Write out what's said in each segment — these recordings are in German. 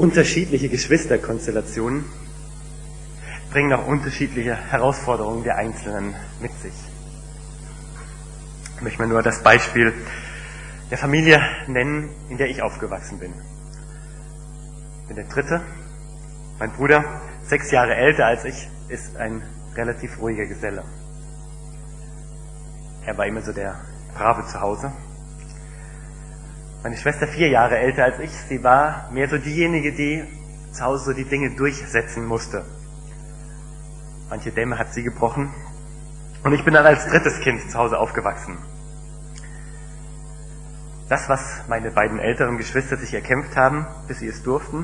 Unterschiedliche Geschwisterkonstellationen bringen auch unterschiedliche Herausforderungen der Einzelnen mit sich. Ich möchte mal nur das Beispiel der Familie nennen, in der ich aufgewachsen bin. Ich bin der Dritte. Mein Bruder, 6 Jahre älter als ich, ist ein relativ ruhiger Geselle. Er war immer so der Brave zu Hause. Meine Schwester, 4 Jahre älter als ich, sie war mehr so diejenige, die zu Hause so die Dinge durchsetzen musste. Manche Dämme hat sie gebrochen. Und ich bin dann als drittes Kind zu Hause aufgewachsen. Das, was meine beiden älteren Geschwister sich erkämpft haben, bis sie es durften,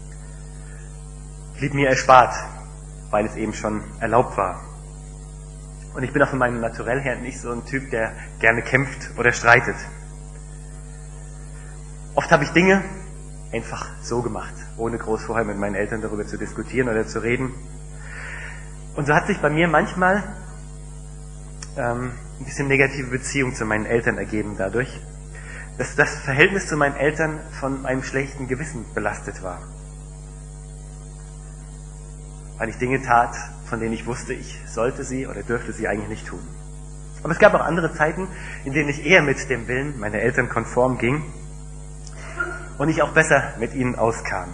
blieb mir erspart, weil es eben schon erlaubt war. Und ich bin auch von meinem Naturell her nicht so ein Typ, der gerne kämpft oder streitet. Oft habe ich Dinge einfach so gemacht, ohne groß vorher mit meinen Eltern darüber zu diskutieren oder zu reden. Und so hat sich bei mir manchmal ein bisschen negative Beziehung zu meinen Eltern ergeben dadurch, dass das Verhältnis zu meinen Eltern von einem schlechten Gewissen belastet war. Weil ich Dinge tat, von denen ich wusste, ich sollte sie oder dürfte sie eigentlich nicht tun. Aber es gab auch andere Zeiten, in denen ich eher mit dem Willen meiner Eltern konform ging und ich auch besser mit ihnen auskam.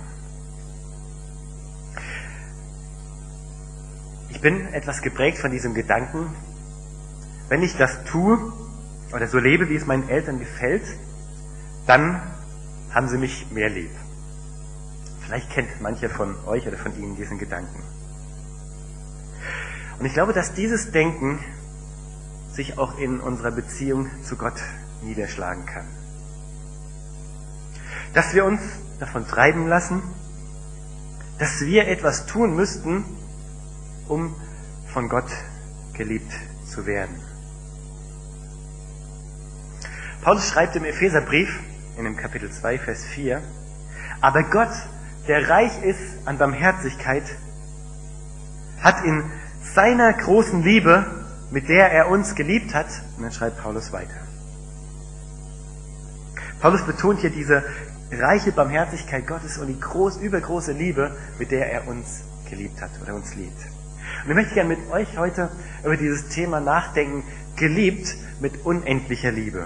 Ich bin etwas geprägt von diesem Gedanken, wenn ich das tue oder so lebe, wie es meinen Eltern gefällt, dann haben sie mich mehr lieb. Vielleicht kennt mancher von euch oder von Ihnen diesen Gedanken. Und ich glaube, dass dieses Denken sich auch in unserer Beziehung zu Gott niederschlagen kann. Dass wir uns davon treiben lassen, dass wir etwas tun müssten, um von Gott geliebt zu werden. Paulus schreibt im Epheserbrief, in dem Kapitel 2, Vers 4, aber Gott, der reich ist an Barmherzigkeit, hat in seiner großen Liebe, mit der er uns geliebt hat, und dann schreibt Paulus weiter. Paulus betont hier diese reiche Barmherzigkeit Gottes und die übergroße Liebe, mit der er uns geliebt hat oder uns liebt. Und ich möchte gerne mit euch heute über dieses Thema nachdenken, geliebt mit unendlicher Liebe.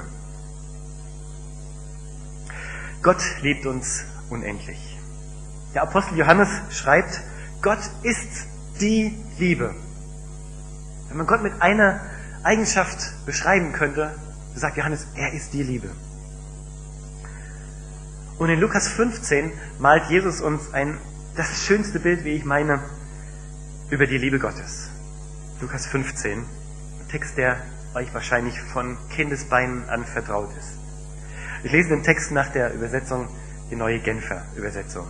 Gott liebt uns unendlich. Der Apostel Johannes schreibt, Gott ist die Liebe. Wenn man Gott mit einer Eigenschaft beschreiben könnte, so sagt Johannes, er ist die Liebe. Und in Lukas 15 malt Jesus uns das schönste Bild, wie ich meine, über die Liebe Gottes. Lukas 15, ein Text, der euch wahrscheinlich von Kindesbeinen an vertraut ist. Ich lese den Text nach der Übersetzung, die Neue Genfer Übersetzung.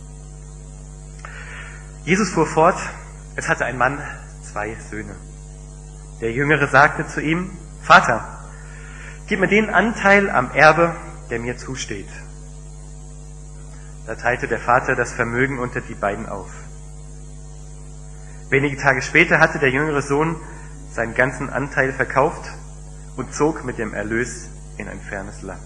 Jesus fuhr fort, es hatte ein Mann 2 Söhne. Der Jüngere sagte zu ihm, Vater, gib mir den Anteil am Erbe, der mir zusteht. Da teilte der Vater das Vermögen unter die beiden auf. Wenige Tage später hatte der jüngere Sohn seinen ganzen Anteil verkauft und zog mit dem Erlös in ein fernes Land.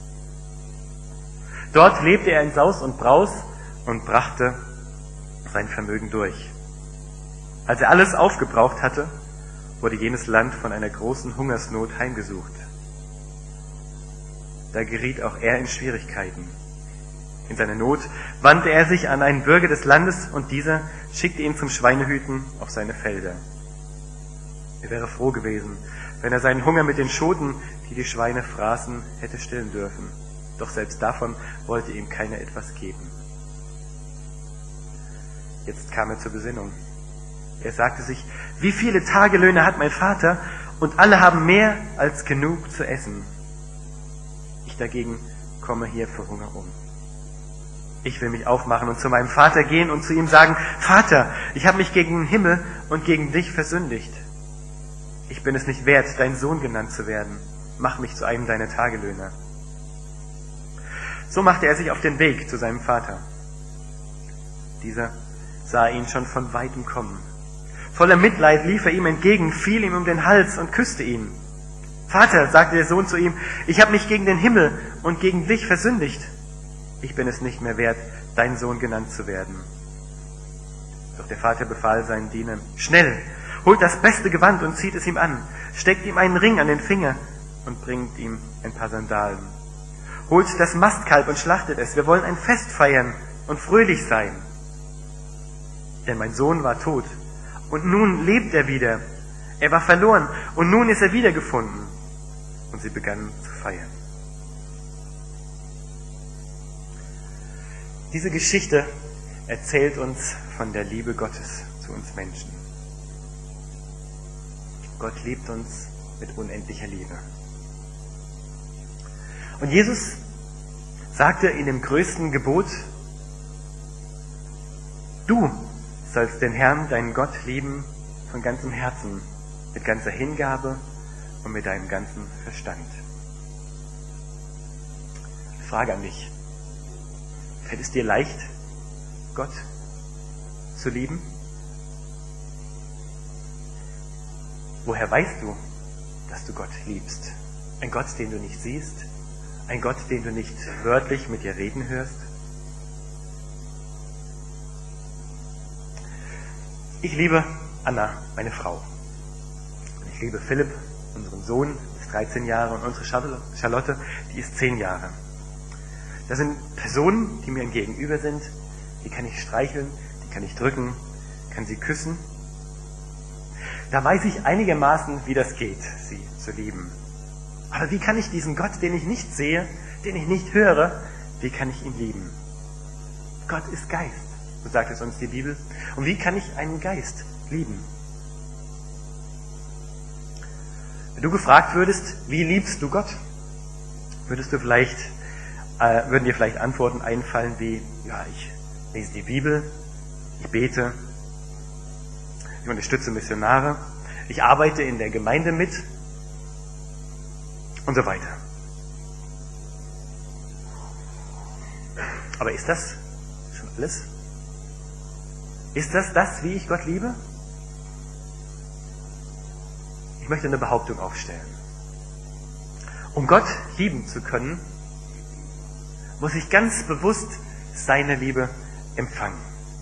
Dort lebte er in Saus und Braus und brachte sein Vermögen durch. Als er alles aufgebraucht hatte, wurde jenes Land von einer großen Hungersnot heimgesucht. Da geriet auch er in Schwierigkeiten. In seiner Not wandte er sich an einen Bürger des Landes und dieser schickte ihn zum Schweinehüten auf seine Felder. Er wäre froh gewesen, wenn er seinen Hunger mit den Schoten, die die Schweine fraßen, hätte stillen dürfen. Doch selbst davon wollte ihm keiner etwas geben. Jetzt kam er zur Besinnung. Er sagte sich, wie viele Tagelöhne hat mein Vater und alle haben mehr als genug zu essen. Ich dagegen komme hier vor Hunger um. Ich will mich aufmachen und zu meinem Vater gehen und zu ihm sagen, Vater, ich habe mich gegen den Himmel und gegen dich versündigt. Ich bin es nicht wert, dein Sohn genannt zu werden. Mach mich zu einem deiner Tagelöhner. So machte er sich auf den Weg zu seinem Vater. Dieser sah ihn schon von weitem kommen. Voller Mitleid lief er ihm entgegen, fiel ihm um den Hals und küsste ihn. Vater, sagte der Sohn zu ihm, ich habe mich gegen den Himmel und gegen dich versündigt. ich bin es nicht mehr wert, dein Sohn genannt zu werden. Doch der Vater befahl seinen Dienern, schnell, holt das beste Gewand und zieht es ihm an, steckt ihm einen Ring an den Finger und bringt ihm ein paar Sandalen. Holt das Mastkalb und schlachtet es, wir wollen ein Fest feiern und fröhlich sein. Denn mein Sohn war tot und nun lebt er wieder. Er war verloren und nun ist er wiedergefunden. Und sie begannen zu feiern. Diese Geschichte erzählt uns von der Liebe Gottes zu uns Menschen. Gott liebt uns mit unendlicher Liebe. Und Jesus sagte in dem größten Gebot, du sollst den Herrn, deinen Gott, lieben von ganzem Herzen, mit ganzer Hingabe und mit deinem ganzen Verstand. Frage an dich. Fällt es dir leicht, Gott zu lieben? Woher weißt du, dass du Gott liebst? Ein Gott, den du nicht siehst? Ein Gott, den du nicht wörtlich mit dir reden hörst? Ich liebe Anna, meine Frau. Und ich liebe Philipp, unseren Sohn, ist 13 Jahre, und unsere Charlotte, die ist 10 Jahre. Das sind Personen, die mir gegenüber sind, die kann ich streicheln, die kann ich drücken, kann sie küssen. Da weiß ich einigermaßen, wie das geht, sie zu lieben. Aber wie kann ich diesen Gott, den ich nicht sehe, den ich nicht höre, wie kann ich ihn lieben? Gott ist Geist, so sagt es uns die Bibel. Und wie kann ich einen Geist lieben? Wenn du gefragt würdest, wie liebst du Gott, würden dir vielleicht Antworten einfallen wie, ja, ich lese die Bibel, ich bete, ich unterstütze Missionare, ich arbeite in der Gemeinde mit und so weiter. Aber ist das schon alles? Ist das, wie ich Gott liebe? Ich möchte eine Behauptung aufstellen. Um Gott lieben zu können, muss ich ganz bewusst seine Liebe empfangen.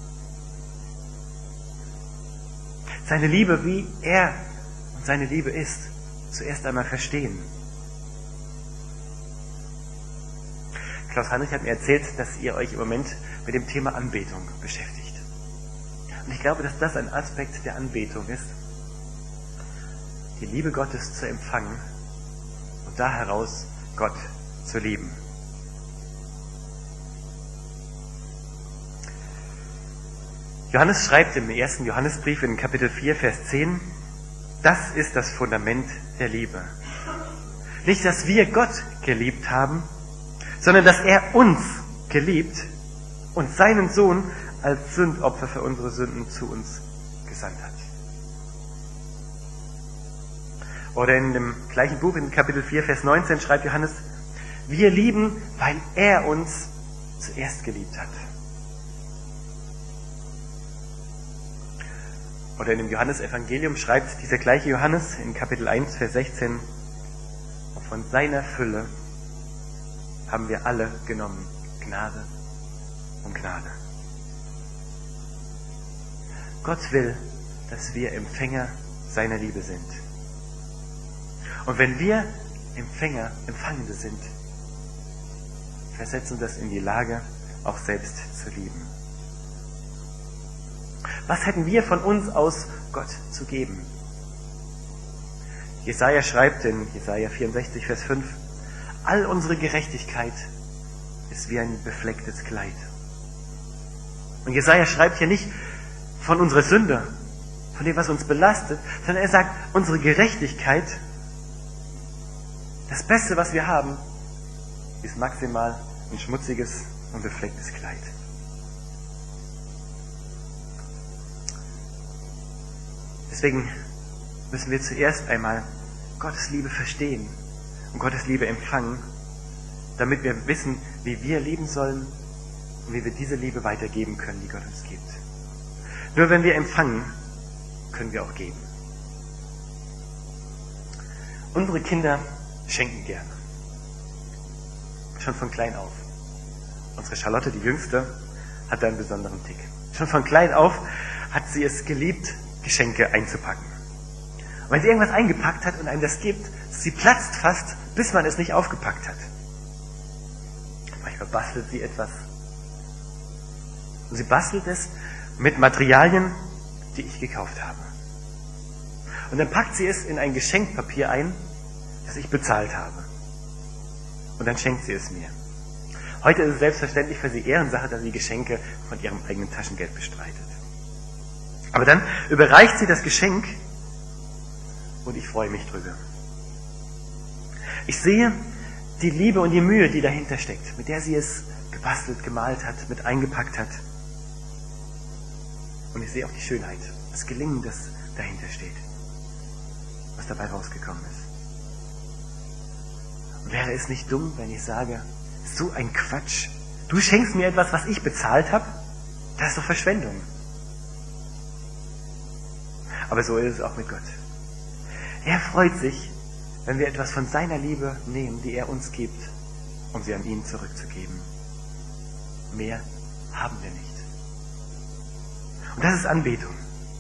Seine Liebe, wie er und seine Liebe ist, zuerst einmal verstehen. Klaus Heinrich hat mir erzählt, dass ihr euch im Moment mit dem Thema Anbetung beschäftigt. Und ich glaube, dass das ein Aspekt der Anbetung ist, die Liebe Gottes zu empfangen und da heraus Gott zu lieben. Johannes schreibt im 1. Johannesbrief in Kapitel 4, Vers 10, das ist das Fundament der Liebe. Nicht, dass wir Gott geliebt haben, sondern dass er uns geliebt und seinen Sohn als Sündopfer für unsere Sünden zu uns gesandt hat. Oder in dem gleichen Buch, in Kapitel 4, Vers 19, schreibt Johannes, wir lieben, weil er uns zuerst geliebt hat. Oder in dem Johannesevangelium schreibt dieser gleiche Johannes in Kapitel 1, Vers 16, von seiner Fülle haben wir alle genommen, Gnade um Gnade. Gott will, dass wir Empfänger seiner Liebe sind. Und wenn wir Empfangende sind, versetzen das in die Lage, auch selbst zu lieben. Was hätten wir von uns aus Gott zu geben? Jesaja schreibt in Jesaja 64, Vers 5, all unsere Gerechtigkeit ist wie ein beflecktes Kleid. Und Jesaja schreibt hier nicht von unserer Sünde, von dem, was uns belastet, sondern er sagt, unsere Gerechtigkeit, das Beste, was wir haben, ist maximal ein schmutziges und beflecktes Kleid. Deswegen müssen wir zuerst einmal Gottes Liebe verstehen und Gottes Liebe empfangen, damit wir wissen, wie wir lieben sollen und wie wir diese Liebe weitergeben können, die Gott uns gibt. Nur wenn wir empfangen, können wir auch geben. Unsere Kinder schenken gerne. Schon von klein auf. Unsere Charlotte, die Jüngste, hat da einen besonderen Tick. Schon von klein auf hat sie es geliebt, Geschenke einzupacken. Und wenn sie irgendwas eingepackt hat und einem das gibt, sie platzt fast, bis man es nicht aufgepackt hat. Manchmal bastelt sie etwas. Und sie bastelt es mit Materialien, die ich gekauft habe. Und dann packt sie es in ein Geschenkpapier ein, das ich bezahlt habe. Und dann schenkt sie es mir. Heute ist es selbstverständlich für sie Ehrensache, dass sie Geschenke von ihrem eigenen Taschengeld bestreitet. Aber dann überreicht sie das Geschenk und ich freue mich drüber. Ich sehe die Liebe und die Mühe, die dahinter steckt, mit der sie es gebastelt, gemalt hat, mit eingepackt hat. Und ich sehe auch die Schönheit, das Gelingen, das dahinter steht, was dabei rausgekommen ist. Und wäre es nicht dumm, wenn ich sage, so ein Quatsch, du schenkst mir etwas, was ich bezahlt habe? Das ist doch Verschwendung. Aber so ist es auch mit Gott. Er freut sich, wenn wir etwas von seiner Liebe nehmen, die er uns gibt, um sie an ihn zurückzugeben. Mehr haben wir nicht. Und das ist Anbetung.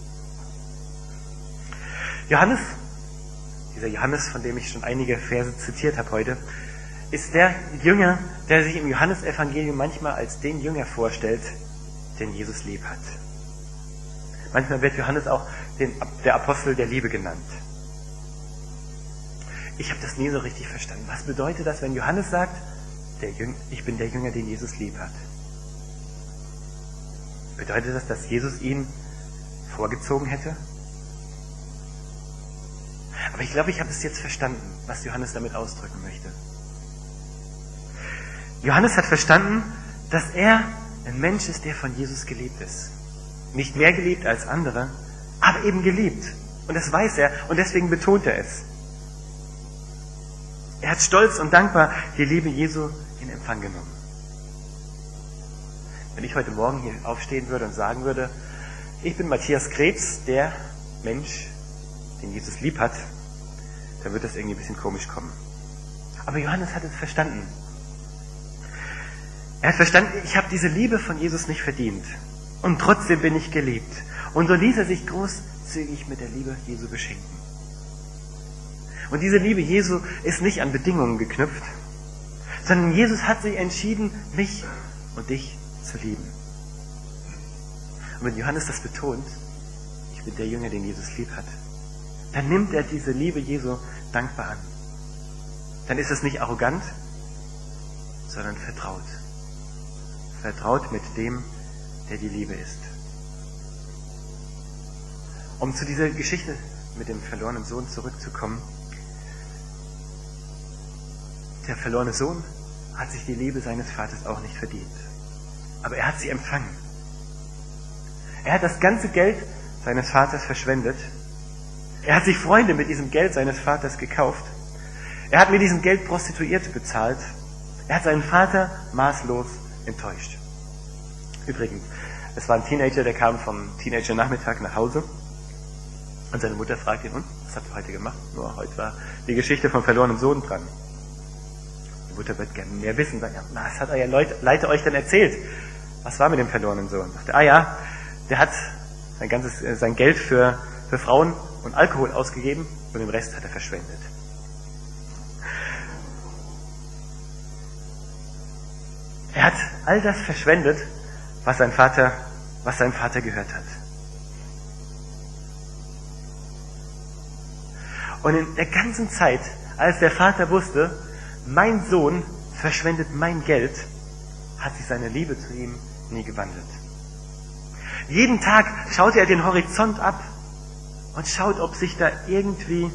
Johannes, dieser Johannes, von dem ich schon einige Verse zitiert habe heute, ist der Jünger, der sich im Johannesevangelium manchmal als den Jünger vorstellt, den Jesus lieb hat. Manchmal wird Johannes auch der Apostel der Liebe genannt. Ich habe das nie so richtig verstanden. Was bedeutet das, wenn Johannes sagt, ich bin der Jünger, den Jesus lieb hat? Bedeutet das, dass Jesus ihn vorgezogen hätte? Aber ich glaube, ich habe es jetzt verstanden, was Johannes damit ausdrücken möchte. Johannes hat verstanden, dass er ein Mensch ist, der von Jesus geliebt ist. Nicht mehr geliebt als andere, aber eben geliebt. Und das weiß er und deswegen betont er es. Er hat stolz und dankbar die Liebe Jesu in Empfang genommen. Wenn ich heute Morgen hier aufstehen würde und sagen würde, ich bin Matthias Krebs, der Mensch, den Jesus lieb hat, dann wird das irgendwie ein bisschen komisch kommen. Aber Johannes hat es verstanden. Er hat verstanden, ich habe diese Liebe von Jesus nicht verdient. Und trotzdem bin ich geliebt. Und so ließ er sich großzügig mit der Liebe Jesu beschenken. Und diese Liebe Jesu ist nicht an Bedingungen geknüpft, sondern Jesus hat sich entschieden, mich und dich zu lieben. Und wenn Johannes das betont, ich bin der Jünger, den Jesus lieb hat, dann nimmt er diese Liebe Jesu dankbar an. Dann ist es nicht arrogant, sondern vertraut. Vertraut mit dem, der die Liebe ist. Um zu dieser Geschichte mit dem verlorenen Sohn zurückzukommen. Der verlorene Sohn hat sich die Liebe seines Vaters auch nicht verdient. Aber er hat sie empfangen. Er hat das ganze Geld seines Vaters verschwendet. Er hat sich Freunde mit diesem Geld seines Vaters gekauft. Er hat mit diesem Geld Prostituierte bezahlt. Er hat seinen Vater maßlos enttäuscht. Übrigens, es war ein Teenager, der kam vom Teenager-Nachmittag nach Hause und seine Mutter fragt ihn, was habt ihr heute gemacht? Nur heute war die Geschichte vom verlorenen Sohn dran. Die Mutter wird gerne mehr wissen, sagt, was hat euer Leiter euch denn erzählt? Was war mit dem verlorenen Sohn? Sagt er, der hat sein Geld für Frauen und Alkohol ausgegeben und den Rest hat er verschwendet. Er hat all das verschwendet, was seinem Vater gehört hat. Und in der ganzen Zeit, als der Vater wusste, mein Sohn verschwendet mein Geld, hat sich seine Liebe zu ihm nie gewandelt. Jeden Tag schaut er den Horizont ab und schaut, ob sich da irgendwie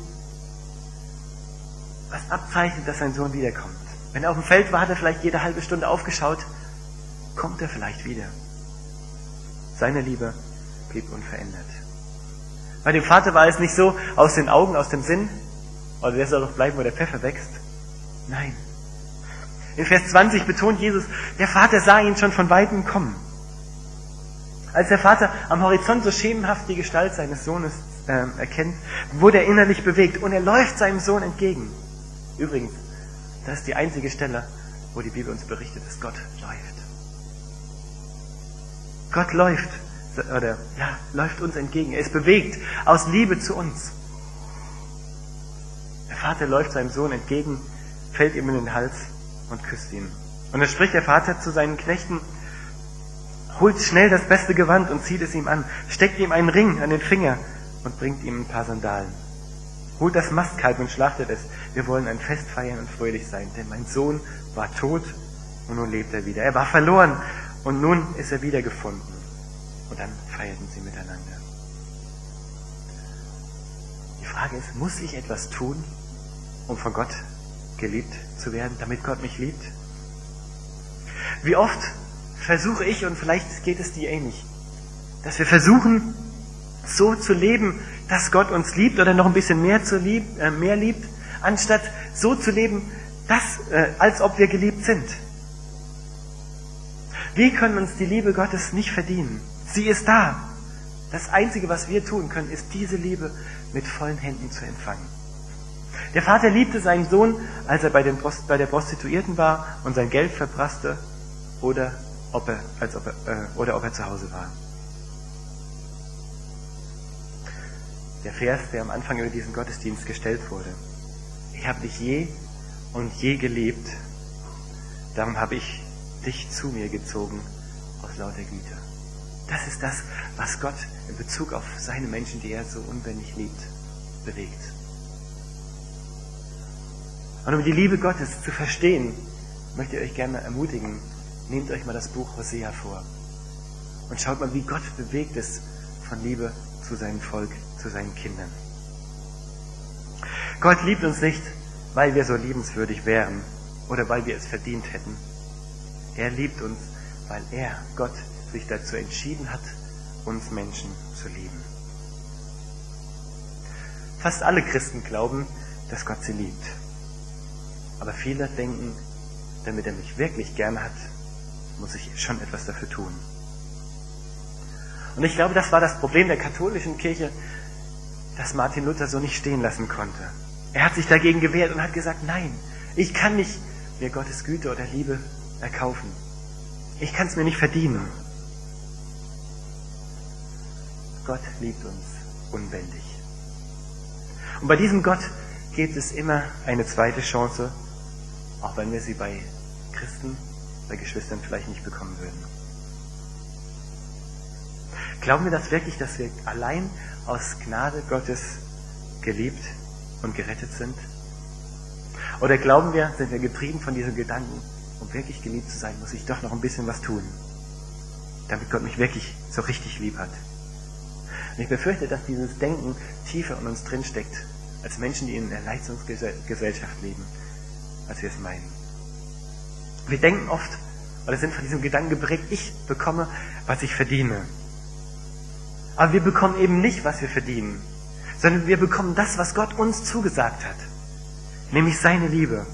was abzeichnet, dass sein Sohn wiederkommt. Wenn er auf dem Feld war, hat er vielleicht jede halbe Stunde aufgeschaut, kommt er vielleicht wieder. Seine Liebe blieb unverändert. Bei dem Vater war es nicht so, aus den Augen, aus dem Sinn, oder der soll doch bleiben, wo der Pfeffer wächst. Nein. In Vers 20 betont Jesus, der Vater sah ihn schon von Weitem kommen. Als der Vater am Horizont so schemenhaft die Gestalt seines Sohnes erkennt, wurde er innerlich bewegt und er läuft seinem Sohn entgegen. Übrigens, das ist die einzige Stelle, wo die Bibel uns berichtet, dass Gott läuft. Gott läuft uns entgegen. Er ist bewegt aus Liebe zu uns. Der Vater läuft seinem Sohn entgegen, fällt ihm in den Hals und küsst ihn. Und dann spricht der Vater zu seinen Knechten: Holt schnell das beste Gewand und zieht es ihm an, steckt ihm einen Ring an den Finger und bringt ihm ein paar Sandalen. Holt das Mastkalb und schlachtet es. Wir wollen ein Fest feiern und fröhlich sein, denn mein Sohn war tot und nun lebt er wieder. Er war verloren und nun ist er wiedergefunden. Und dann feierten sie miteinander. Die Frage ist, muss ich etwas tun, um von Gott geliebt zu werden, damit Gott mich liebt? Wie oft versuche ich, und vielleicht geht es dir ähnlich, dass wir versuchen, so zu leben, dass Gott uns liebt oder noch ein bisschen mehr liebt, anstatt so zu leben, als ob wir geliebt sind. Wir können uns die Liebe Gottes nicht verdienen. Sie ist da. Das Einzige, was wir tun können, ist diese Liebe mit vollen Händen zu empfangen. Der Vater liebte seinen Sohn, als er bei der Prostituierten war und sein Geld verprasste, oder ob er zu Hause war. Der Vers, der am Anfang über diesen Gottesdienst gestellt wurde. Ich habe dich je und je geliebt, darum habe ich dich zu mir gezogen aus lauter Güte. Das ist das, was Gott in Bezug auf seine Menschen, die er so unbändig liebt, bewegt. Und um die Liebe Gottes zu verstehen, möchte ich euch gerne ermutigen, nehmt euch mal das Buch Hosea vor und schaut mal, wie Gott bewegt ist von Liebe zu seinem Volk, zu seinen Kindern. Gott liebt uns nicht, weil wir so liebenswürdig wären oder weil wir es verdient hätten. Er liebt uns, weil Gott, sich dazu entschieden hat, uns Menschen zu lieben. Fast alle Christen glauben, dass Gott sie liebt. Aber viele denken, damit er mich wirklich gern hat, muss ich schon etwas dafür tun. Und ich glaube, das war das Problem der katholischen Kirche, das Martin Luther so nicht stehen lassen konnte. Er hat sich dagegen gewehrt und hat gesagt, nein, ich kann nicht mir Gottes Güte oder Liebe erkaufen. Ich kann es mir nicht verdienen. Gott liebt uns unbändig. Und bei diesem Gott gibt es immer eine zweite Chance, auch wenn wir sie bei Christen, bei Geschwistern vielleicht nicht bekommen würden. Glauben wir das wirklich, dass wir allein aus Gnade Gottes geliebt und gerettet sind? Oder glauben wir, sind wir getrieben von diesem Gedanken, um wirklich geliebt zu sein, muss ich doch noch ein bisschen was tun, damit Gott mich wirklich so richtig lieb hat? Und ich befürchte, dass dieses Denken tiefer in uns drinsteckt, als Menschen, die in einer Leistungsgesellschaft leben, als wir es meinen. Wir denken oft, oder sind von diesem Gedanken geprägt, ich bekomme, was ich verdiene. Aber wir bekommen eben nicht, was wir verdienen, sondern wir bekommen das, was Gott uns zugesagt hat, nämlich seine Liebe.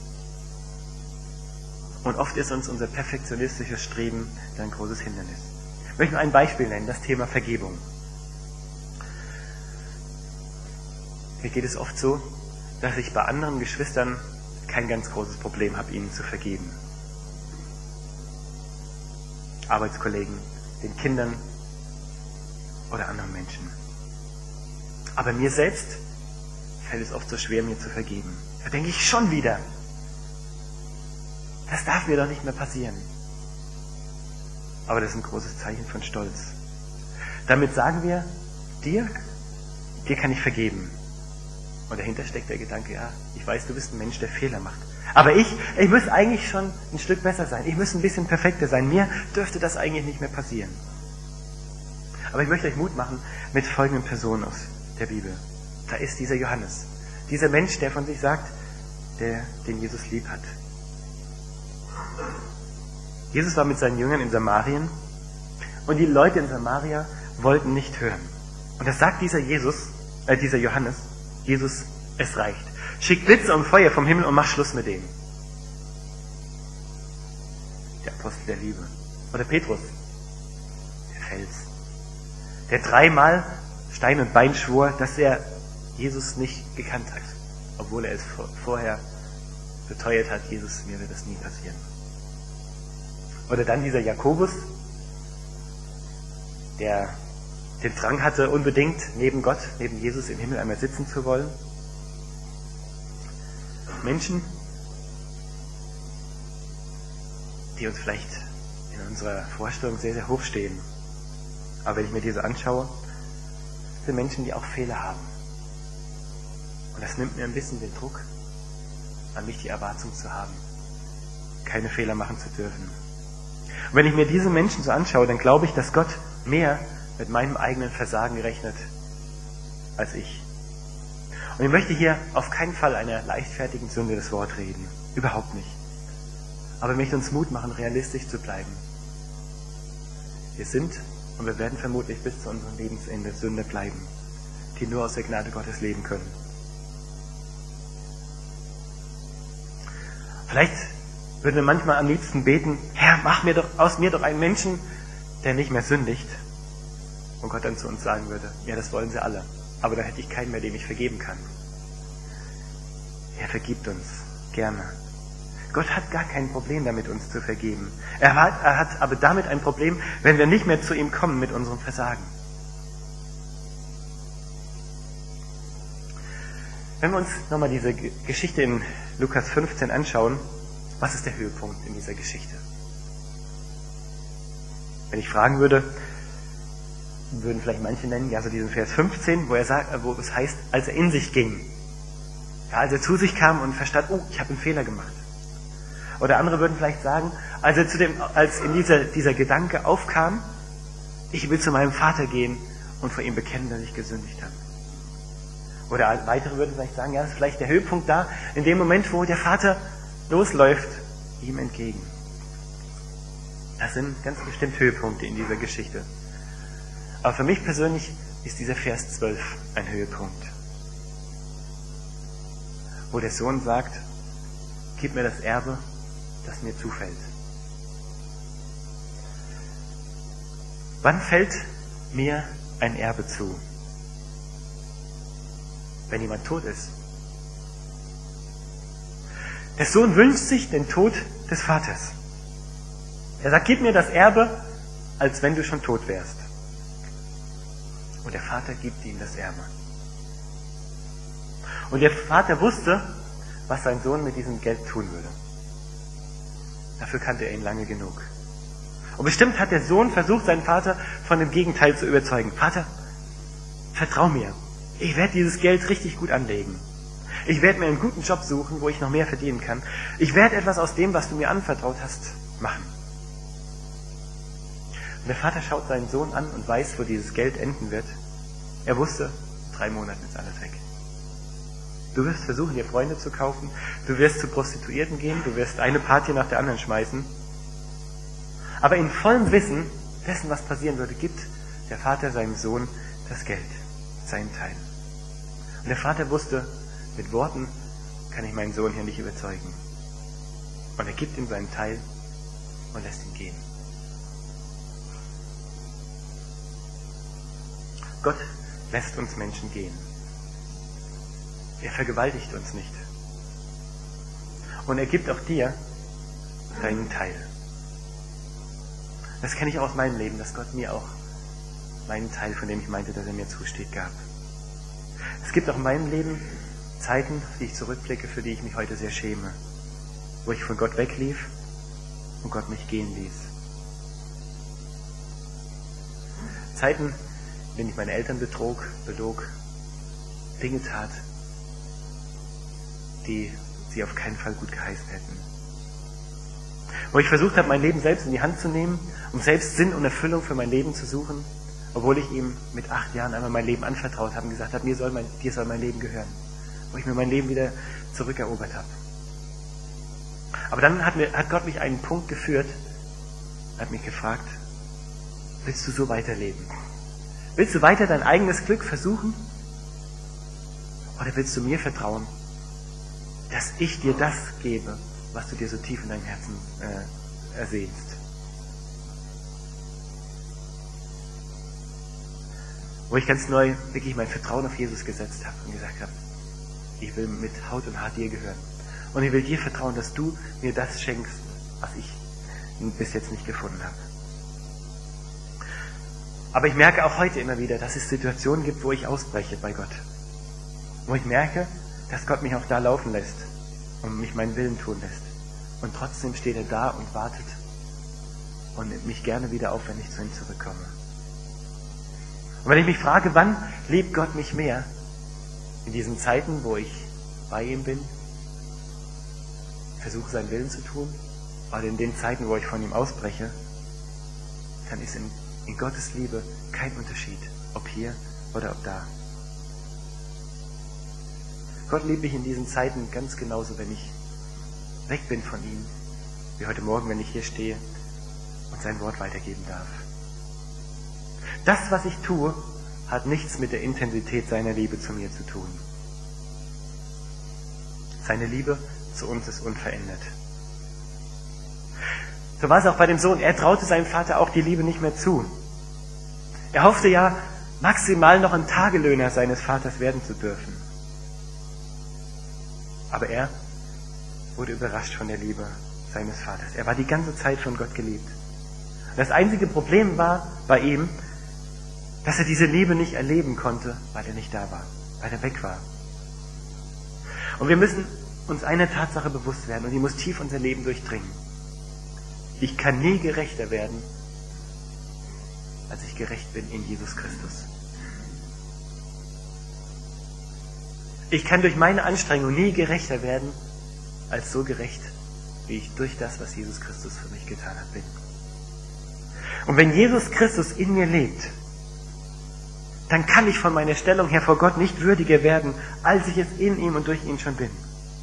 Und oft ist uns unser perfektionistisches Streben ein großes Hindernis. Ich möchte nur ein Beispiel nennen, das Thema Vergebung. Mir geht es oft so, dass ich bei anderen Geschwistern kein ganz großes Problem habe, ihnen zu vergeben. Arbeitskollegen, den Kindern oder anderen Menschen. Aber mir selbst fällt es oft so schwer, mir zu vergeben. Da denke ich schon wieder, das darf mir doch nicht mehr passieren. Aber das ist ein großes Zeichen von Stolz. Damit sagen wir, dir kann ich vergeben. Und dahinter steckt der Gedanke, ja, ich weiß, du bist ein Mensch, der Fehler macht. Aber ich muss eigentlich schon ein Stück besser sein. Ich muss ein bisschen perfekter sein. Mir dürfte das eigentlich nicht mehr passieren. Aber ich möchte euch Mut machen mit folgenden Personen aus der Bibel. Da ist dieser Johannes. Dieser Mensch, der von sich sagt, den Jesus lieb hat. Jesus war mit seinen Jüngern in Samarien und die Leute in Samaria wollten nicht hören. Und das sagt dieser Johannes, Jesus, es reicht. Schick Blitze und Feuer vom Himmel und mach Schluss mit denen. Der Apostel der Liebe. Oder Petrus, der Fels, der 3-mal Stein und Bein schwor, dass er Jesus nicht gekannt hat, obwohl er es vorher beteuert hat, Jesus, mir wird das nie passieren. Oder dann dieser Jakobus, der den Drang hatte, unbedingt neben Gott, neben Jesus im Himmel einmal sitzen zu wollen. Menschen, die uns vielleicht in unserer Vorstellung sehr, sehr hoch stehen. Aber wenn ich mir diese anschaue, sind Menschen, die auch Fehler haben. Und das nimmt mir ein bisschen den Druck, an mich die Erwartung zu haben, keine Fehler machen zu dürfen. Und wenn ich mir diese Menschen so anschaue, dann glaube ich, dass Gott mehr mit meinem eigenen Versagen rechnet als ich. Und ich möchte hier auf keinen Fall einer leichtfertigen Sünde das Wort reden. Überhaupt nicht. Aber ich möchte uns Mut machen, realistisch zu bleiben. Wir sind und wir werden vermutlich bis zu unserem Lebensende Sünder bleiben, die nur aus der Gnade Gottes leben können. Vielleicht würden wir manchmal am liebsten beten, Herr, mach mir doch aus mir doch einen Menschen, der nicht mehr sündigt. Und Gott dann zu uns sagen würde, ja, das wollen sie alle. Aber da hätte ich keinen mehr, dem ich vergeben kann. Er vergibt uns gerne. Gott hat gar kein Problem damit, uns zu vergeben. Er hat aber damit ein Problem, wenn wir nicht mehr zu ihm kommen mit unserem Versagen. Wenn wir uns nochmal diese Geschichte in Lukas 15 anschauen, was ist der Höhepunkt in dieser Geschichte? Wenn ich fragen würde, würden vielleicht manche nennen, ja, so diesen Vers 15, wo es heißt, als er in sich ging. Ja, als er zu sich kam und verstand, oh, ich habe einen Fehler gemacht. Oder andere würden vielleicht sagen, als in dieser Gedanke aufkam, ich will zu meinem Vater gehen und vor ihm bekennen, dass ich gesündigt habe. Oder weitere würden vielleicht sagen, ja, das ist vielleicht der Höhepunkt da, in dem Moment, wo der Vater losläuft, ihm entgegen. Das sind ganz bestimmt Höhepunkte in dieser Geschichte. Aber für mich persönlich ist dieser Vers 12 ein Höhepunkt. Wo der Sohn sagt, gib mir das Erbe, das mir zufällt. Wann fällt mir ein Erbe zu? Wenn jemand tot ist. Der Sohn wünscht sich den Tod des Vaters. Er sagt, gib mir das Erbe, als wenn du schon tot wärst. Und der Vater gibt ihm das Erbe. Und der Vater wusste, was sein Sohn mit diesem Geld tun würde. Dafür kannte er ihn lange genug. Und bestimmt hat der Sohn versucht, seinen Vater von dem Gegenteil zu überzeugen. Vater, vertrau mir. Ich werde dieses Geld richtig gut anlegen. Ich werde mir einen guten Job suchen, wo ich noch mehr verdienen kann. Ich werde etwas aus dem, was du mir anvertraut hast, machen. Und der Vater schaut seinen Sohn an und weiß, wo dieses Geld enden wird. Er wusste, in 3 Monaten ist alles weg. Du wirst versuchen, dir Freunde zu kaufen. Du wirst zu Prostituierten gehen. Du wirst eine Party nach der anderen schmeißen. Aber in vollem Wissen dessen, was passieren würde, gibt der Vater seinem Sohn das Geld, seinen Teil. Und der Vater wusste, mit Worten kann ich meinen Sohn hier nicht überzeugen. Und er gibt ihm seinen Teil und lässt ihn gehen. Gott lässt uns Menschen gehen. Er vergewaltigt uns nicht. Und er gibt auch dir deinen Teil. Das kenne ich auch aus meinem Leben, dass Gott mir auch meinen Teil, von dem ich meinte, dass er mir zusteht, gab. Es gibt auch in meinem Leben Zeiten, auf die ich zurückblicke, für die ich mich heute sehr schäme. Wo ich von Gott weglief und Gott mich gehen ließ. Zeiten, in denen ich meine Eltern belog, Dinge tat, die sie auf keinen Fall gut geheißen hätten. Wo ich versucht habe, mein Leben selbst in die Hand zu nehmen, um selbst Sinn und Erfüllung für mein Leben zu suchen, obwohl ich ihm mit 8 Jahren einmal mein Leben anvertraut habe und gesagt habe, dir soll mein Leben gehören. Wo ich mir mein Leben wieder zurückerobert habe. Aber dann hat Gott mich einen Punkt geführt, hat mich gefragt, willst du so weiterleben? Willst du weiter dein eigenes Glück versuchen? Oder willst du mir vertrauen, dass ich dir das gebe, was du dir so tief in deinem Herzen ersehnst? Wo ich ganz neu wirklich mein Vertrauen auf Jesus gesetzt habe und gesagt habe, ich will mit Haut und Haar dir gehören. Und ich will dir vertrauen, dass du mir das schenkst, was ich bis jetzt nicht gefunden habe. Aber ich merke auch heute immer wieder, dass es Situationen gibt, wo ich ausbreche bei Gott. Wo ich merke, dass Gott mich auch da laufen lässt und mich meinen Willen tun lässt. Und trotzdem steht er da und wartet und nimmt mich gerne wieder auf, wenn ich zu ihm zurückkomme. Und wenn ich mich frage, wann liebt Gott mich mehr? In diesen Zeiten, wo ich bei ihm bin, versuche seinen Willen zu tun, oder in den Zeiten, wo ich von ihm ausbreche, dann ist in Gottes Liebe kein Unterschied, ob hier oder ob da. Gott liebt mich in diesen Zeiten ganz genauso, wenn ich weg bin von ihm, wie heute Morgen, wenn ich hier stehe und sein Wort weitergeben darf. Das, was ich tue, hat nichts mit der Intensität seiner Liebe zu mir zu tun. Seine Liebe zu uns ist unverändert. So war es auch bei dem Sohn. Er traute seinem Vater auch die Liebe nicht mehr zu. Er hoffte ja, maximal noch ein Tagelöhner seines Vaters werden zu dürfen. Aber er wurde überrascht von der Liebe seines Vaters. Er war die ganze Zeit von Gott geliebt. Das einzige Problem war bei ihm, dass er diese Liebe nicht erleben konnte, weil er nicht da war, weil er weg war. Und wir müssen uns einer Tatsache bewusst werden, und die muss tief unser Leben durchdringen. Ich kann nie gerechter werden, als ich gerecht bin in Jesus Christus. Ich kann durch meine Anstrengung nie gerechter werden, als so gerecht, wie ich durch das, was Jesus Christus für mich getan hat, bin. Und wenn Jesus Christus in mir lebt, dann kann ich von meiner Stellung her vor Gott nicht würdiger werden, als ich es in ihm und durch ihn schon bin.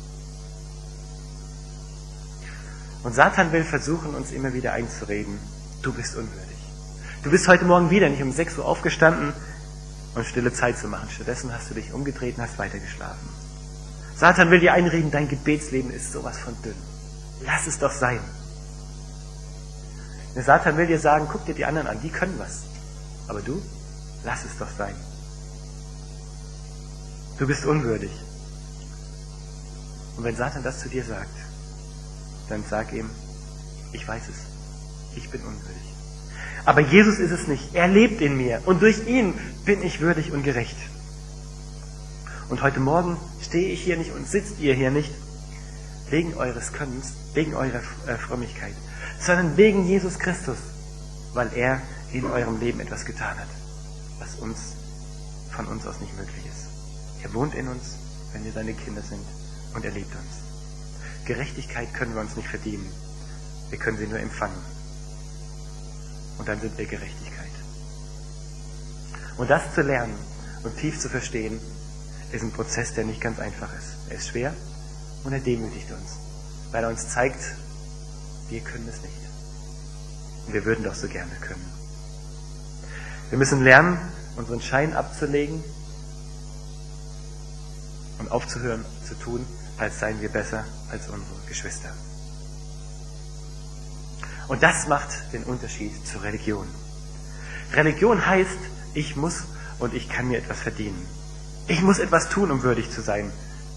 Und Satan will versuchen, uns immer wieder einzureden, du bist unwürdig. Du bist heute Morgen wieder nicht um 6 Uhr aufgestanden, um stille Zeit zu machen. Stattdessen hast du dich umgedreht und hast weitergeschlafen. Satan will dir einreden, dein Gebetsleben ist sowas von dünn. Lass es doch sein. Der Satan will dir sagen, guck dir die anderen an, die können was. Aber du, lass es doch sein. Du bist unwürdig. Und wenn Satan das zu dir sagt, dann sag ihm, ich weiß es, ich bin unwürdig. Aber Jesus ist es nicht. Er lebt in mir und durch ihn bin ich würdig und gerecht. Und heute Morgen stehe ich hier nicht und sitzt ihr hier nicht wegen eures Könnens, wegen eurer Frömmigkeit, sondern wegen Jesus Christus, weil er in eurem Leben etwas getan hat, was von uns aus nicht möglich ist. Er wohnt in uns, wenn wir seine Kinder sind, und er liebt uns. Gerechtigkeit können wir uns nicht verdienen. Wir können sie nur empfangen. Und dann sind wir Gerechtigkeit. Und das zu lernen und tief zu verstehen, ist ein Prozess, der nicht ganz einfach ist. Er ist schwer und er demütigt uns, weil er uns zeigt, wir können es nicht. Und wir würden doch so gerne können. Wir müssen lernen, unseren Schein abzulegen und aufzuhören zu tun, als seien wir besser als unsere Geschwister. Und das macht den Unterschied zur Religion. Religion heißt, ich muss und ich kann mir etwas verdienen. Ich muss etwas tun, um würdig zu sein.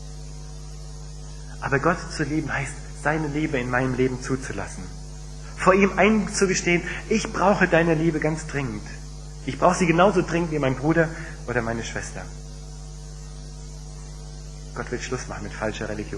Aber Gott zu lieben heißt, seine Liebe in meinem Leben zuzulassen. Vor ihm einzugestehen, ich brauche deine Liebe ganz dringend. Ich brauche sie genauso dringend wie mein Bruder oder meine Schwester. Gott will Schluss machen mit falscher Religion.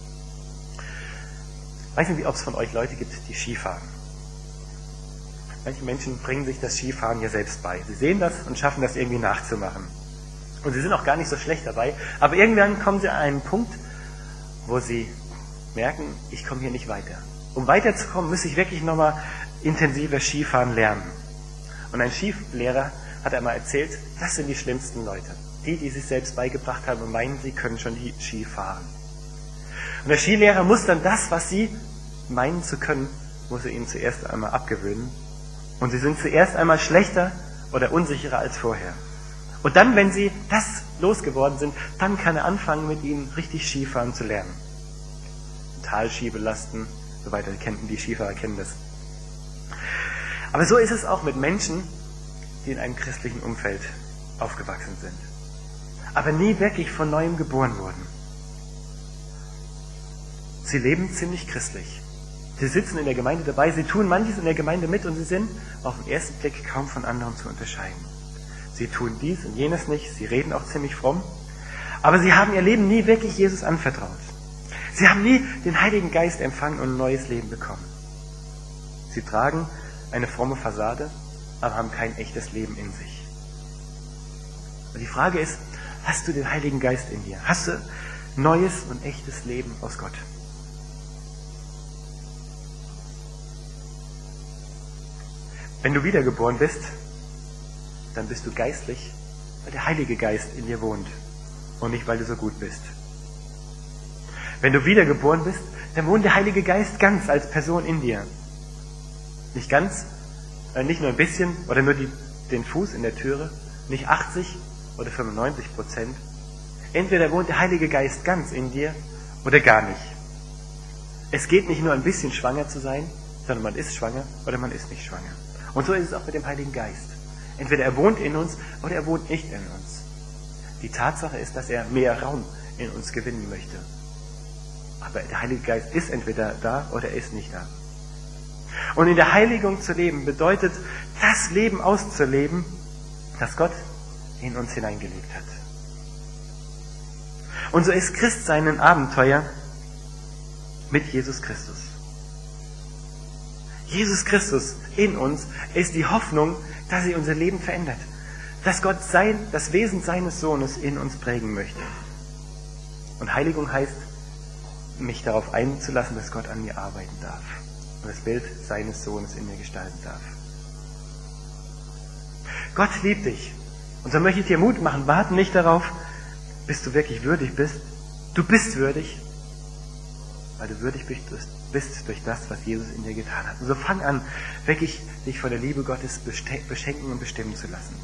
Ich weiß nicht, ob es von euch Leute gibt, die Skifahren. Manche Menschen bringen sich das Skifahren ja selbst bei. Sie sehen das und schaffen das irgendwie nachzumachen. Und sie sind auch gar nicht so schlecht dabei. Aber irgendwann kommen sie an einen Punkt, wo sie merken, ich komme hier nicht weiter. Um weiterzukommen, muss ich wirklich nochmal intensiver Skifahren lernen. Und ein Skilehrer hat einmal erzählt, das sind die schlimmsten Leute. Die sich selbst beigebracht haben und meinen, sie können schon die Ski fahren. Und der Skilehrer muss dann das, was sie meinen zu können, muss er ihnen zuerst einmal abgewöhnen. Und sie sind zuerst einmal schlechter oder unsicherer als vorher. Und dann, wenn sie das losgeworden sind, dann kann er anfangen, mit ihnen richtig Skifahren zu lernen. Talschiebelasten, so weiter, die Skifahrer kennen das. Aber so ist es auch mit Menschen, die in einem christlichen Umfeld aufgewachsen sind, aber nie wirklich von Neuem geboren wurden. Sie leben ziemlich christlich, Sie sitzen in der Gemeinde dabei, sie tun manches in der Gemeinde mit und sie sind auf den ersten Blick kaum von anderen zu unterscheiden. Sie tun dies und jenes nicht, sie reden auch ziemlich fromm, aber sie haben ihr Leben nie wirklich Jesus anvertraut. Sie haben nie den Heiligen Geist empfangen und ein neues Leben bekommen. Sie tragen eine fromme Fassade, aber haben kein echtes Leben in sich. Und die Frage ist, hast du den Heiligen Geist in dir? Hast du neues und echtes Leben aus Gott? Wenn du wiedergeboren bist, dann bist du geistlich, weil der Heilige Geist in dir wohnt und nicht, weil du so gut bist. Wenn du wiedergeboren bist, dann wohnt der Heilige Geist ganz als Person in dir. Nicht ganz, nicht nur ein bisschen oder nur den Fuß in der Türe, nicht 80 oder 95%. Entweder wohnt der Heilige Geist ganz in dir oder gar nicht. Es geht nicht nur ein bisschen schwanger zu sein, sondern man ist schwanger oder man ist nicht schwanger. Und so ist es auch mit dem Heiligen Geist. Entweder er wohnt in uns oder er wohnt nicht in uns. Die Tatsache ist, dass er mehr Raum in uns gewinnen möchte. Aber der Heilige Geist ist entweder da oder er ist nicht da. Und in der Heiligung zu leben bedeutet, das Leben auszuleben, das Gott in uns hineingelegt hat. Und so ist Christsein ein Abenteuer mit Jesus Christus. Jesus Christus in uns ist die Hoffnung, dass er unser Leben verändert. Dass Gott das Wesen seines Sohnes in uns prägen möchte. Und Heiligung heißt, mich darauf einzulassen, dass Gott an mir arbeiten darf. Und das Bild seines Sohnes in mir gestalten darf. Gott liebt dich. Und so möchte ich dir Mut machen. Warte nicht darauf, bis du wirklich würdig bist. Du bist würdig, weil du würdig bist durch das, was Jesus in dir getan hat. Und so fang an, wirklich dich von der Liebe Gottes beschenken und bestimmen zu lassen.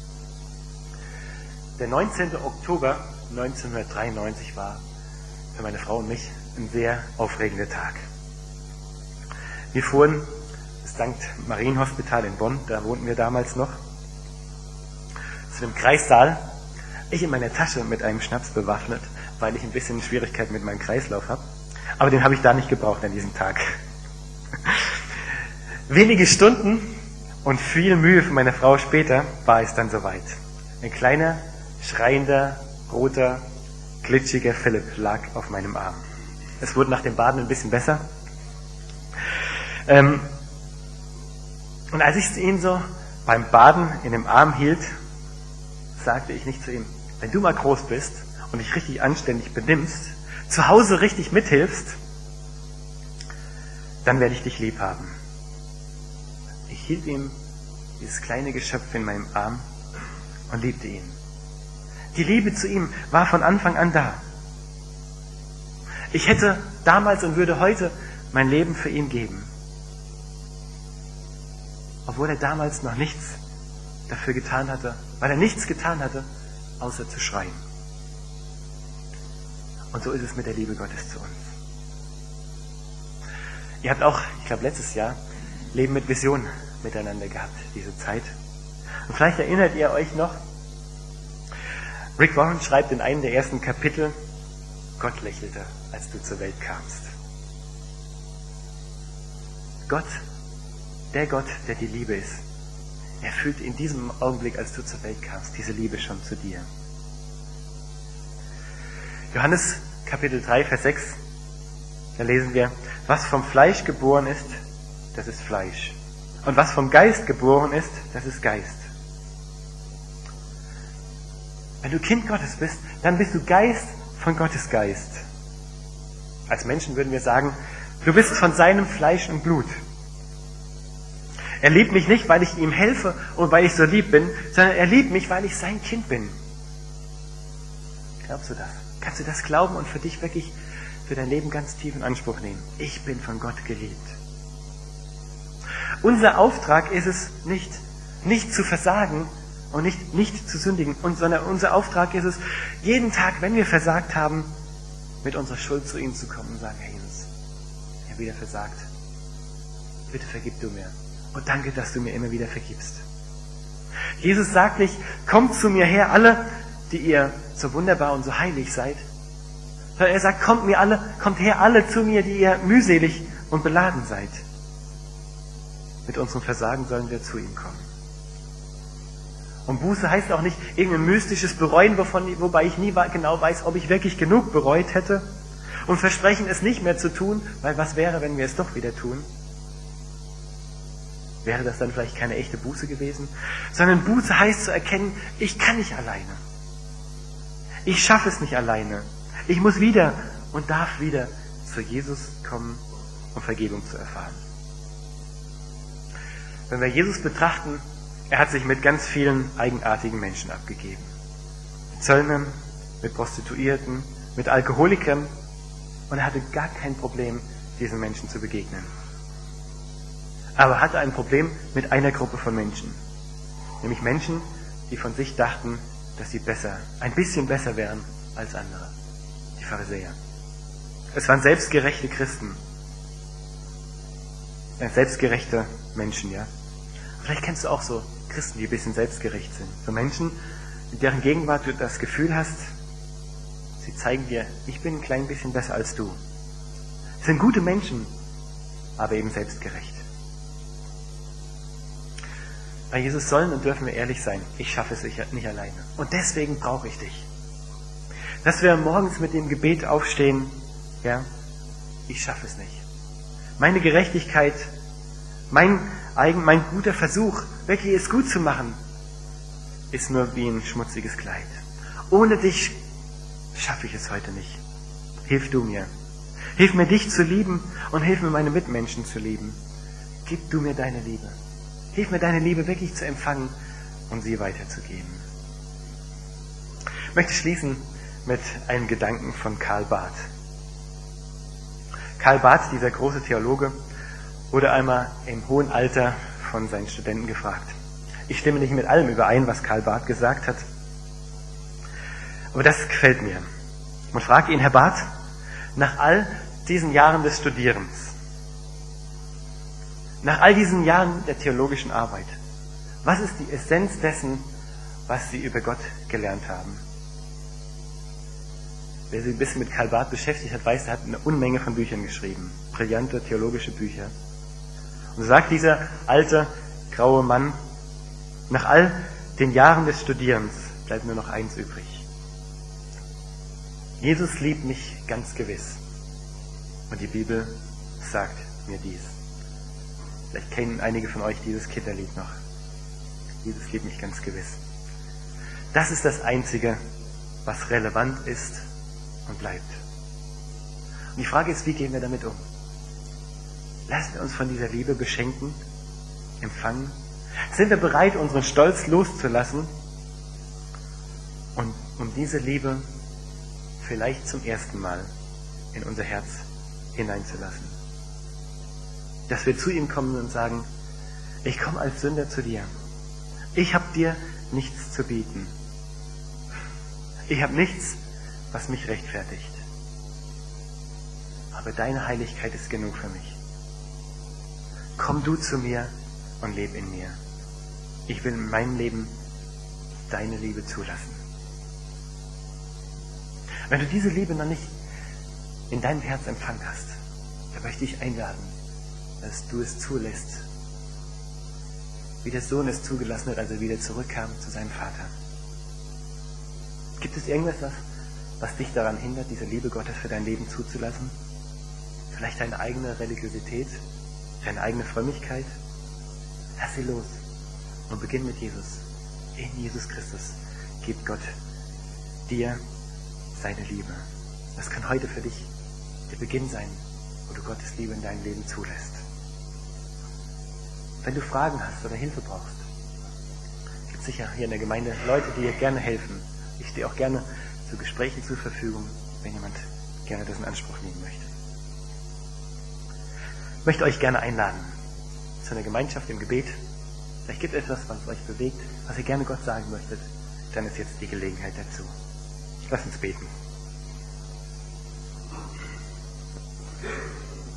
Der 19. Oktober 1993 war für meine Frau und mich ein sehr aufregender Tag. Wir fuhren das St. Marienhospital in Bonn, da wohnten wir damals noch, zu dem Kreissaal. Ich in meiner Tasche mit einem Schnaps bewaffnet, weil ich ein bisschen Schwierigkeiten mit meinem Kreislauf habe. Aber den habe ich da nicht gebraucht an diesem Tag. Wenige Stunden und viel Mühe von meiner Frau später war es dann soweit. Ein kleiner, schreiender, roter, glitschiger Philipp lag auf meinem Arm. Es wurde nach dem Baden ein bisschen besser. Und als ich ihn so beim Baden in dem Arm hielt, sagte ich nicht zu ihm, wenn du mal groß bist und dich richtig anständig benimmst, zu Hause richtig mithilfst, dann werde ich dich lieb haben. Ich hielt ihm dieses kleine Geschöpf in meinem Arm und liebte ihn. Die Liebe zu ihm war von Anfang an da. Ich hätte damals und würde heute mein Leben für ihn geben. Obwohl er damals noch nichts dafür getan hatte, weil er nichts getan hatte, außer zu schreien. Und so ist es mit der Liebe Gottes zu uns. Ihr habt auch, ich glaube letztes Jahr, Leben mit Vision miteinander gehabt, diese Zeit. Und vielleicht erinnert ihr euch noch, Rick Warren schreibt in einem der ersten Kapitel, Gott lächelte, als du zur Welt kamst. Gott, der die Liebe ist, er fühlte in diesem Augenblick, als du zur Welt kamst, diese Liebe schon zu dir. Johannes Kapitel 3, Vers 6, da lesen wir, was vom Fleisch geboren ist, das ist Fleisch. Und was vom Geist geboren ist, das ist Geist. Wenn du Kind Gottes bist, dann bist du Geist von Gottes Geist. Als Menschen würden wir sagen, du bist von seinem Fleisch und Blut. Er liebt mich nicht, weil ich ihm helfe und weil ich so lieb bin, sondern er liebt mich, weil ich sein Kind bin. Glaubst du das? Kannst du das glauben und für dich wirklich für dein Leben ganz tief in Anspruch nehmen? Ich bin von Gott geliebt. Unser Auftrag ist es nicht zu versagen und nicht zu sündigen, sondern unser Auftrag ist es, jeden Tag, wenn wir versagt haben, mit unserer Schuld zu ihm zu kommen und sagen, Herr Jesus, ich habe wieder versagt. Bitte vergib du mir. Und danke, dass du mir immer wieder vergibst. Jesus sagt nicht, kommt zu mir her, alle, die ihr so wunderbar und so heilig seid. Sondern er sagt, kommt her, alle zu mir, die ihr mühselig und beladen seid. Mit unserem Versagen sollen wir zu ihm kommen. Und Buße heißt auch nicht irgendein mystisches Bereuen, wobei ich nie genau weiß, ob ich wirklich genug bereut hätte. Und versprechen, es nicht mehr zu tun, weil was wäre, wenn wir es doch wieder tun? Wäre das dann vielleicht keine echte Buße gewesen? Sondern Buße heißt zu erkennen, ich kann nicht alleine. Ich schaffe es nicht alleine. Ich muss wieder und darf wieder zu Jesus kommen, um Vergebung zu erfahren. Wenn wir Jesus betrachten, er hat sich mit ganz vielen eigenartigen Menschen abgegeben. Mit Zöllnern, mit Prostituierten, mit Alkoholikern. Und er hatte gar kein Problem, diesen Menschen zu begegnen. Aber er hatte ein Problem mit einer Gruppe von Menschen. Nämlich Menschen, die von sich dachten, dass sie ein bisschen besser wären als andere. Die Pharisäer. Es waren selbstgerechte Christen. Selbstgerechte Menschen, ja. Vielleicht kennst du auch so Christen, die ein bisschen selbstgerecht sind. So Menschen, in deren Gegenwart du das Gefühl hast, sie zeigen dir, ich bin ein klein bisschen besser als du. Sie sind gute Menschen, aber eben selbstgerecht. Bei Jesus sollen und dürfen wir ehrlich sein, ich schaffe es nicht alleine. Und deswegen brauche ich dich. Dass wir morgens mit dem Gebet aufstehen, ja, ich schaffe es nicht. Meine Gerechtigkeit, mein guter Versuch, wirklich es gut zu machen, ist nur wie ein schmutziges Kleid. Ohne dich schaffe ich es heute nicht. Hilf du mir. Hilf mir, dich zu lieben und hilf mir, meine Mitmenschen zu lieben. Gib du mir deine Liebe. Hilf mir, deine Liebe wirklich zu empfangen und sie weiterzugeben. Ich möchte schließen mit einem Gedanken von Karl Barth. Karl Barth, dieser große Theologe, wurde einmal im hohen Alter von seinen Studenten gefragt. Ich stimme nicht mit allem überein, was Karl Barth gesagt hat, aber das gefällt mir. Man fragt ihn, Herr Barth, nach all diesen Jahren des Studierens, nach all diesen Jahren der theologischen Arbeit, was ist die Essenz dessen, was Sie über Gott gelernt haben? Wer sich ein bisschen mit Karl Barth beschäftigt hat, weiß, er hat eine Unmenge von Büchern geschrieben. Brillante theologische Bücher. Und so sagt dieser alte, graue Mann, nach all den Jahren des Studierens bleibt nur noch eins übrig. Jesus liebt mich ganz gewiss. Und die Bibel sagt mir dies. Vielleicht kennen einige von euch dieses Kinderlied noch. Jesus liebt mich ganz gewiss. Das ist das Einzige, was relevant ist und bleibt. Und die Frage ist, wie gehen wir damit um? Lassen wir uns von dieser Liebe beschenken, empfangen? Sind wir bereit, unseren Stolz loszulassen und um diese Liebe vielleicht zum ersten Mal in unser Herz hineinzulassen? Dass wir zu ihm kommen und sagen, ich komme als Sünder zu dir. Ich habe dir nichts zu bieten. Ich habe nichts, was mich rechtfertigt. Aber deine Heiligkeit ist genug für mich. Komm du zu mir und leb in mir. Ich will in meinem Leben deine Liebe zulassen. Wenn du diese Liebe noch nicht in deinem Herz empfangen hast, dann möchte ich einladen, dass du es zulässt, wie der Sohn es zugelassen hat, als er wieder zurückkam zu seinem Vater. Gibt es irgendwas, was dich daran hindert, diese Liebe Gottes für dein Leben zuzulassen? Vielleicht deine eigene Religiosität, deine eigene Frömmigkeit? Lass sie los und beginn mit Jesus. In Jesus Christus gibt Gott dir seine Liebe. Das kann heute für dich der Beginn sein, wo du Gottes Liebe in deinem Leben zulässt. Wenn du Fragen hast oder Hilfe brauchst, gibt es sicher hier in der Gemeinde Leute, die dir gerne helfen. Ich stehe auch gerne zu Gesprächen zur Verfügung, wenn jemand gerne das in Anspruch nehmen möchte. Ich möchte euch gerne einladen zu einer Gemeinschaft im Gebet. Vielleicht gibt es etwas, was euch bewegt, was ihr gerne Gott sagen möchtet. Dann ist jetzt die Gelegenheit dazu. Lass uns beten.